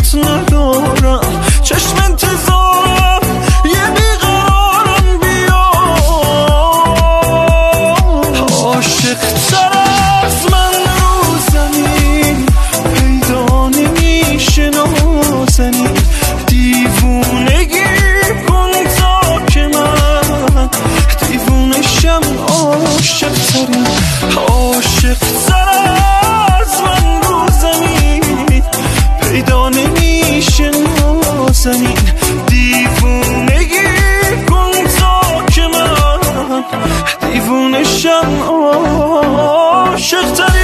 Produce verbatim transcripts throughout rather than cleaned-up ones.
طاقت ندارم، چشم انتظارم یه بیقرارم بیا. عاشق تر از من رو زمین پیدا نمیشه نازنین، دیوونگی کن تا که من دیوونشم. عاشق ترین عاشق تر از من رو زمین پیدا نمیشه نازنین، دیوونگی کن تا که من دیوونشم. عاشق ترین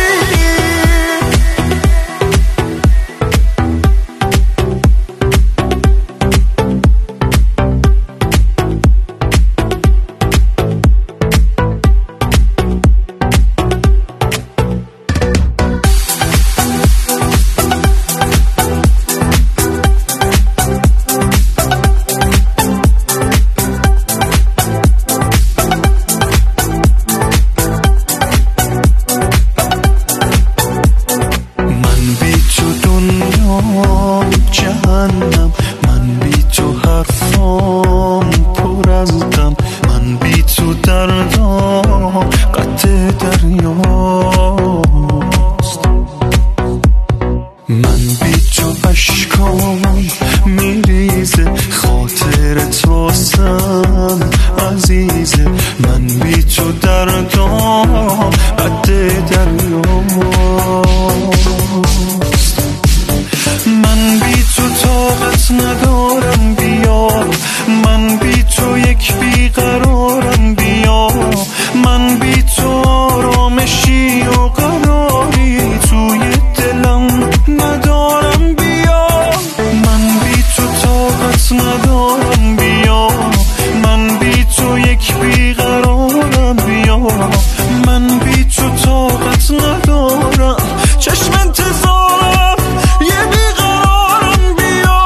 جهنم، من بی تو حرفام پر از غم، من بی تو دردام قطع دریاست، من بی تو اشکام میریزه، خاطرت واسم عزیزه، من بی تو دردام قطع دریاست، من بی تو طاقت ندارم بیا، من بی تو یک بیقرارم بیا، من بی تو آرامشی و قراری توی دلم ندارم بیا، من بی تو طاقت ندارم بیا، من بی تو یک بیقرارم بیا، من بی تو طاقت ندارم، چشم انتظارم یه بیقرارم بیا.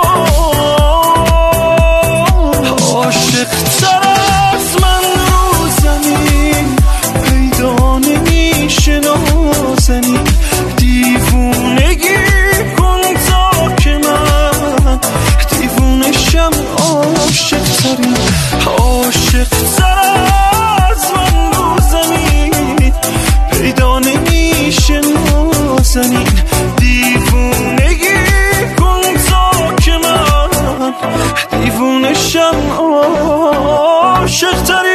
عاشق تر از من رو زمین پیدا نمیشه نازنین، دیوونگی کن تا که من دیوونشم. عاشق ترین عاشق تر از من رو زمین پیدا نمیشه نازنین، دیوونگی کن تا که من دیوونشم. عاشق ترین